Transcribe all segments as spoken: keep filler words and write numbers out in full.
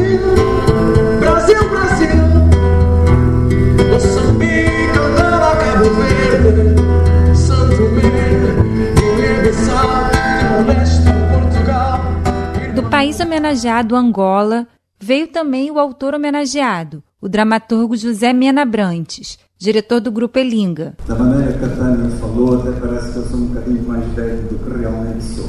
Brasil, Brasil, Brasil. Moçambique, Angola, Cabo Verde, Santo Tomé, Guiné-Bissau, Timor-Leste, Portugal. Do país homenageado, Angola, veio também o autor homenageado, o dramaturgo José Mena Abrantes, diretor do Grupo Elinga. Da maneira que a Tânia falou, até parece que eu sou um bocadinho mais velho do que realmente sou.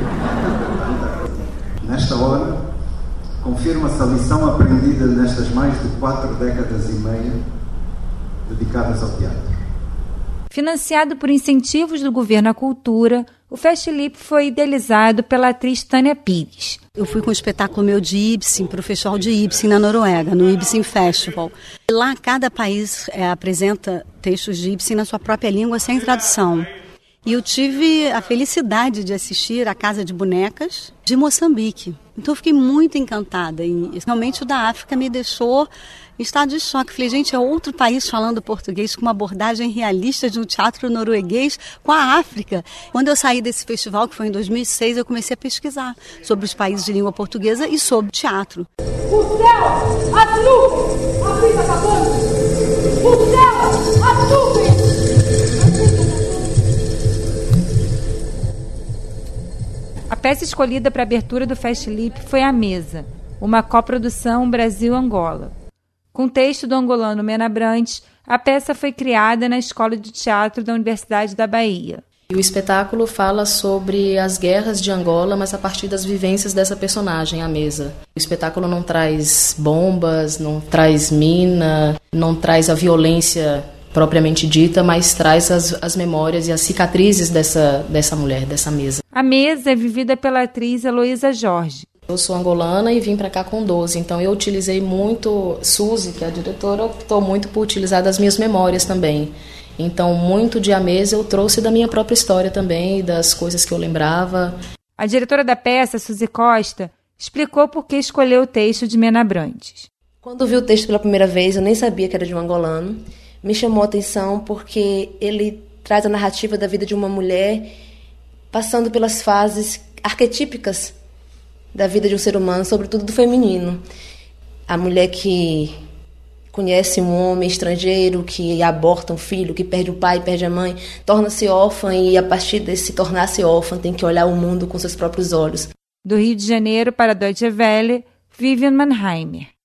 Nesta hora, confirma-se a lição aprendida nestas mais de quatro décadas e meia dedicadas ao teatro. Financiado por incentivos do governo à cultura, o Festlip foi idealizado pela atriz Tânia Pires. Eu fui com o espetáculo meu de Ibsen para o Festival de Ibsen na Noruega, no Ibsen Festival. Lá cada país é, apresenta textos de Ibsen na sua própria língua, sem tradução. E eu tive a felicidade de assistir a Casa de Bonecas de Moçambique. Então eu fiquei muito encantada. E realmente o da África me deixou em estado de choque. Falei, gente, é outro país falando português com uma abordagem realista de um teatro norueguês com a África. Quando eu saí desse festival, que foi em dois mil e seis, eu comecei a pesquisar sobre os países de língua portuguesa e sobre teatro. O céu, as nuvens, a vida acabando. O céu, as nuvens. A peça escolhida para a abertura do Festlip foi A Mesa, uma coprodução Brasil-Angola. Com texto do angolano Mena Abrantes, a peça foi criada na Escola de Teatro da Universidade da Bahia. E o espetáculo fala sobre as guerras de Angola, mas a partir das vivências dessa personagem, A Mesa. O espetáculo não traz bombas, não traz mina, não traz a violência propriamente dita, mas traz as, as memórias e as cicatrizes dessa, dessa mulher, dessa mesa. A Mesa é vivida pela atriz Heloísa Jorge. Eu sou angolana e vim para cá com doze, então eu utilizei muito, Suzy, que é a diretora, optou muito por utilizar das minhas memórias também. Então, muito de A Mesa eu trouxe da minha própria história também, das coisas que eu lembrava. A diretora da peça, Suzy Costa, explicou por que escolheu o texto de Mena Abrantes. Quando vi o texto pela primeira vez, eu nem sabia que era de um angolano. Me chamou a atenção porque ele traz a narrativa da vida de uma mulher passando pelas fases arquetípicas da vida de um ser humano, sobretudo do feminino. A mulher que conhece um homem estrangeiro, que aborta um filho, que perde o pai, perde a mãe, torna-se órfã e, a partir desse tornar-se órfã, tem que olhar o mundo com seus próprios olhos. Do Rio de Janeiro para a Deutsche Welle, Vivian Mannheimer.